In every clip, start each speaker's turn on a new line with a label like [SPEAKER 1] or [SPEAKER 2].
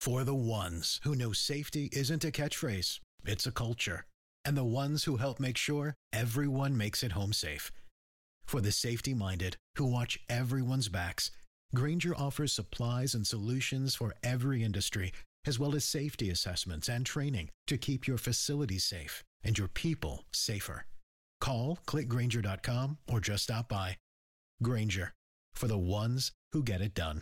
[SPEAKER 1] For the ones who know safety isn't a catchphrase, it's a culture. And the ones who help make sure everyone makes it home safe. For the safety-minded who watch everyone's backs, Grainger offers supplies and solutions for every industry, as well as safety assessments and training to keep your facilities safe and your people safer. Call, click Grainger.com, or just stop by. Grainger, for the ones who get it done.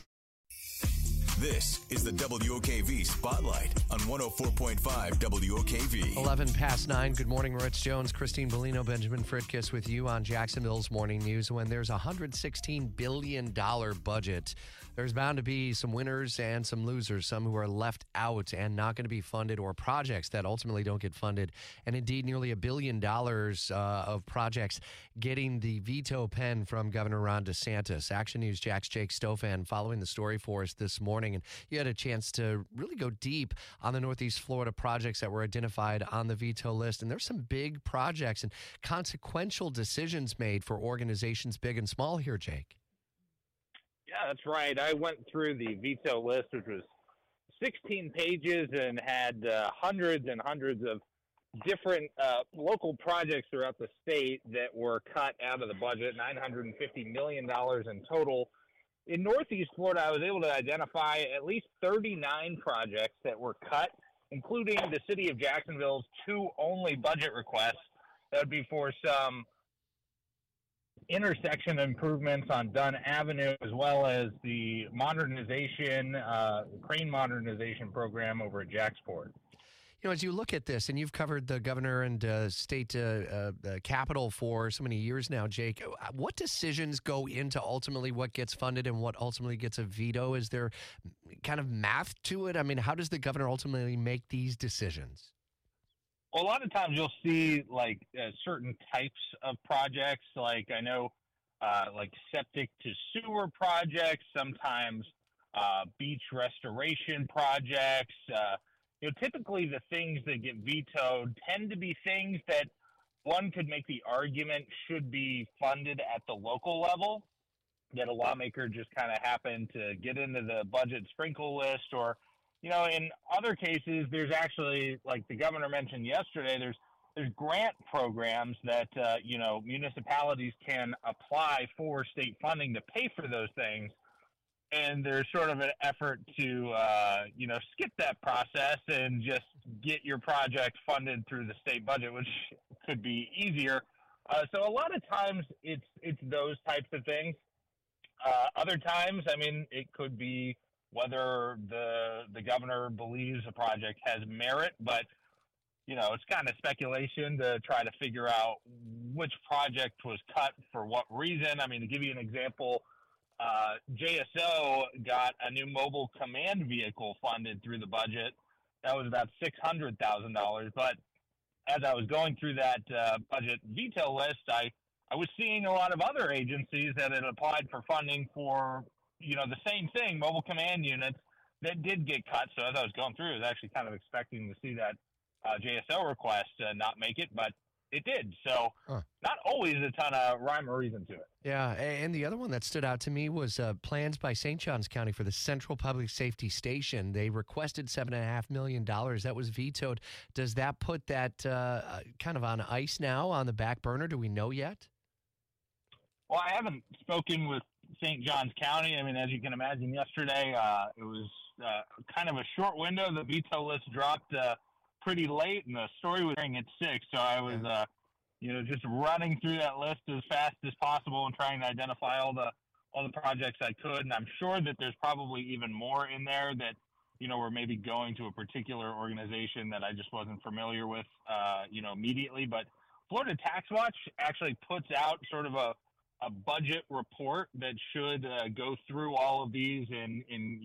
[SPEAKER 2] This is the WOKV Spotlight on 104.5 WOKV.
[SPEAKER 3] 11 past 9. Good morning, Rich Jones, Christine Bellino, Benjamin Fritkiss with you on Jacksonville's Morning News. When there's a $116 billion budget, there's bound to be some winners and some losers, some who are left out and not going to be funded, or projects that ultimately don't get funded. And indeed, nearly $1 billion of projects getting the veto pen from Governor Ron DeSantis. Action News Jack's Jake Stofan following the story for us this morning. And you had a chance to really go deep on the Northeast Florida projects that were identified on the veto list. And there's some big projects and consequential decisions made for organizations big and small here, Jake.
[SPEAKER 4] Yeah, that's right. I went through the veto list, which was 16 pages and had hundreds and hundreds of different local projects throughout the state that were cut out of the budget, $950 million in total. In Northeast Florida, I was able to identify at least 39 projects that were cut, including the city of Jacksonville's two only budget requests. That would be for some intersection improvements on Dunn Avenue, as well as the modernization, crane modernization program over at Jacksport.
[SPEAKER 3] You know, as you look at this, and you've covered the governor and state capital for so many years now, Jake, what decisions go into ultimately what gets funded and what ultimately gets a veto? Is there kind of math to it? I mean, how does the governor ultimately make these decisions?
[SPEAKER 4] Well, a lot of times you'll see like certain types of projects, like I know like septic to sewer projects, sometimes beach restoration projects. Typically the things that get vetoed tend to be things that one could make the argument should be funded at the local level, that a lawmaker just kind of happened to get into the budget sprinkle list, or, in other cases, there's actually, like the governor mentioned yesterday, there's grant programs that, municipalities can apply for state funding to pay for those things. And there's sort of an effort to, skip that process and just get your project funded through the state budget, which could be easier. So a lot of times it's those types of things. Other times, it could be whether the governor believes a project has merit, but, it's kind of speculation to try to figure out which project was cut for what reason. To give you an example, JSO got a new mobile command vehicle funded through the budget. That was about $600,000. But as I was going through that budget veto list, I was seeing a lot of other agencies that had applied for funding for, the same thing, mobile command units, that did get cut. So as I was going through, I was actually kind of expecting to see that JSO request not make it, but it did. So not always a ton of rhyme or reason to it.
[SPEAKER 3] Yeah, and the other one that stood out to me was plans by St. Johns County for the Central Public Safety Station. They requested $7.5 million. That was vetoed. Does that put that kind of on ice now, on the back burner? Do we know yet?
[SPEAKER 4] Well, I haven't spoken with St. Johns County. As you can imagine, yesterday it was kind of a short window. The veto list dropped pretty late, and the story was airing at 6, so I was just running through that list as fast as possible and trying to identify all the projects I could. And I'm sure that there's probably even more in there that were maybe going to a particular organization that I just wasn't familiar with immediately. But Florida Tax Watch actually puts out sort of a budget report that should go through all of these in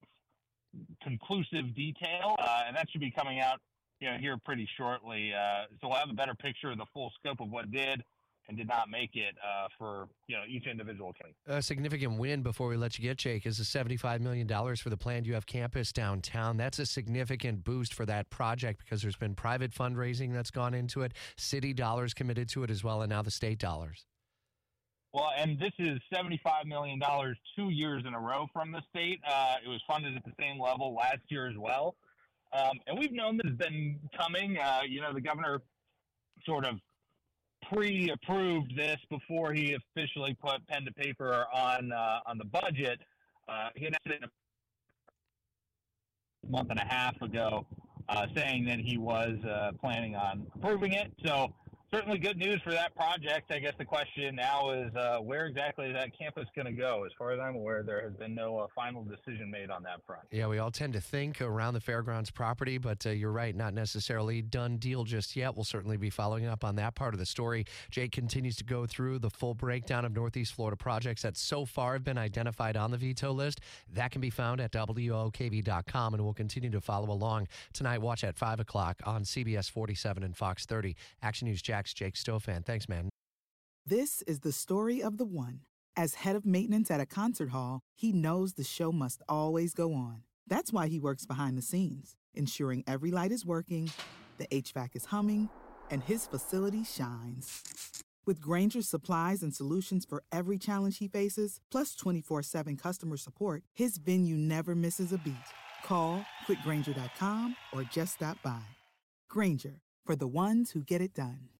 [SPEAKER 4] conclusive detail, and that should be coming out here pretty shortly. So we'll have a better picture of the full scope of what did and did not make it for each individual county.
[SPEAKER 3] A significant win, before we let you get, Jake, is the $75 million for the planned UF campus downtown. That's a significant boost for that project because there's been private fundraising that's gone into it, city dollars committed to it as well, and now the state dollars.
[SPEAKER 4] Well, and this is $75 million 2 years in a row from the state. It was funded at the same level last year as well. And we've known this has been coming. The governor sort of pre-approved this before he officially put pen to paper on the budget. He announced it a month and a half ago, saying that he was planning on approving it. So certainly good news for that project. I guess the question now is where exactly is that campus going to go? As far as I'm aware, there has been no final decision made on that front.
[SPEAKER 3] Yeah, we all tend to think around the fairgrounds property, but you're right, not necessarily done deal just yet. We'll certainly be following up on that part of the story. Jake continues to go through the full breakdown of Northeast Florida projects that so far have been identified on the veto list. That can be found at WOKV.com, and we'll continue to follow along tonight. Watch at 5 o'clock on CBS 47 and Fox 30. Action News Jack's Jake Stofan. Thanks, man.
[SPEAKER 5] This is the story of the one. As head of maintenance at a concert hall, he knows the show must always go on. That's why he works behind the scenes, ensuring every light is working, the HVAC is humming, and his facility shines. With Grainger's supplies and solutions for every challenge he faces, plus 24/7 customer support, his venue never misses a beat. Call quickgrainger.com or just stop by. Grainger, for the ones who get it done.